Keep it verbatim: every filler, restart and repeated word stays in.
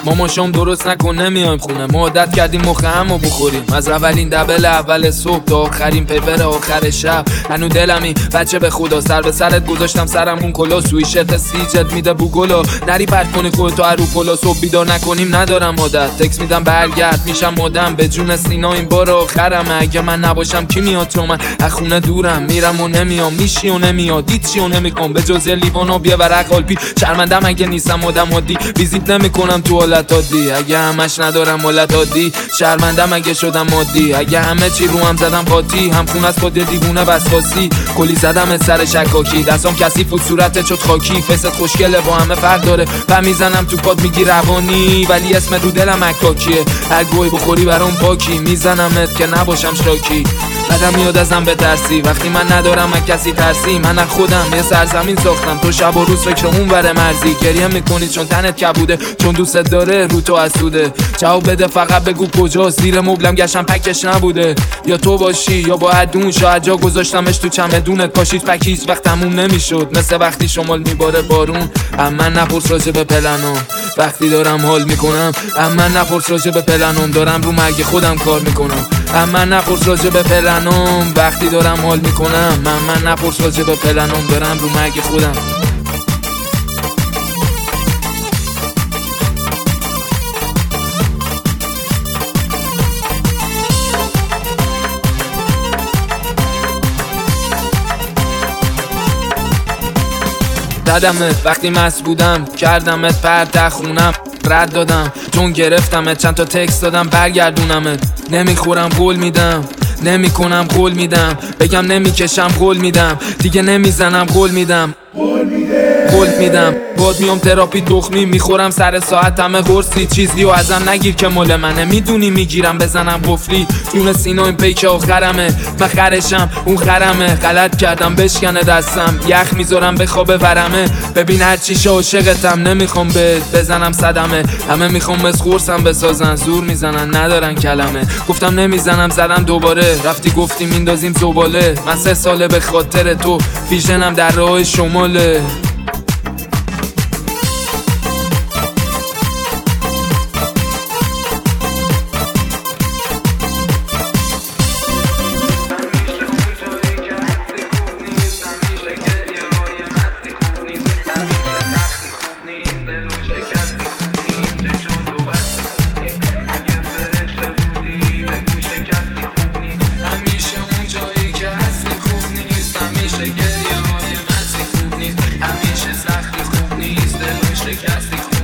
ماما شام درست نکن نمیایم خونه، ما عادت کردیم مخ همو بخوریم. از اولین دبل اول صبح تا آخرین پیپر آخر شب، هنو دلمی بچه به خدا سر به سرت گذاشتم، سرم اون کلا سویشت سیجت میده بوگلا، نری پرت کنی خودتو رو پلا، صبح بیدار نکنیم ندارم عادت، تکس میدم برگرد میشم آدم، به جون سینا این بار آخرمه، اگه من نباشم کی میاد تو؟ من از خونه دورم میرم و نمیام، میشی و نمیاد، هیچی و نمیخوام به جز لیوان و بیا ورق قلبی، شرمندم اگه نیستم آدم عادی، ویزیت نمیکنم تو حالت عادی، اگه همش ندارم حالت عادی، شرمندم اگه شدم عادی، اگه همه چی رو هم زدم قاطی، هم خون از خود دیوونه وسواسی، کلی زدم از سر شکاکی، دستام کثیف و صورتت شد خاکی، فست خوشگله با همه فرق داره و میزنم تو پاد میگی روانی، ولی اسم رو دلم عکاکیه، هر گوی بخوری برام پاکی، میزنمت که نباشم شاکی، بعدم میاد ازم بترسی وقتی من ندارم از کسی ترسی، من از خودم یه سرزمین ساختم، تو شب و روز فکر اون ور مرزی، گریه میکنی چون تنت کبوده، چون دوست داره رو تو حسوده، جواب بده فقط بگو کجاست، زیر مبلم گشتم پکش نبوده، یا تو باشی یا با ادون، شاید جا گذاشتمش تو چمدونت، پاشید پک هیچ وقت تموم نمیشد، مثل وقتی شمال میباره بارون، اما نپرس راجع به پلنم وقتی دارم حال میکنم، اما نپرس راجع به پلنم دارم رو مرگ خودم کار میکنم، اما نپرس راجع به پلنم وقتی دارم حال میکنم، اما نپرس راجع به پلنم دارم رو مرگ خودم. دادمت وقتی مست بودم، کردمت پرت خونم، رد دادم چون گرفتمت، چند تا تکست دادم برگردونمت، نمیخورم قول میدم نمیکنم قول میدم، بگم نمیکشم قول میدم، دیگه نمیزنم قول میدم قول میدم، باد میام تراپی تخمی میخورم سر ساعت همه قرصی، چیزی و ازم نگیر که مال منه، میدونی میگیرم بزنم قفلی، جون سینا این پیک آخرمه، من خرشم اون خرمه، غلط کردم بشکنه دستم، یخ میذارم بخوابه ورمه، ببین هرچی عاشقتم، نمیخوام بهت بزنم صدمه، همه میخوام از خورسم بسازن، زور میزنن ندارن کلمه، گفتم نمیزنم زدم دوباره، رفتی گفتی میندازیم زباله، من سه ساله به خاطر تو ویژنم در راه شماله. همیشه سختی خوب نیست، دلش شکستی.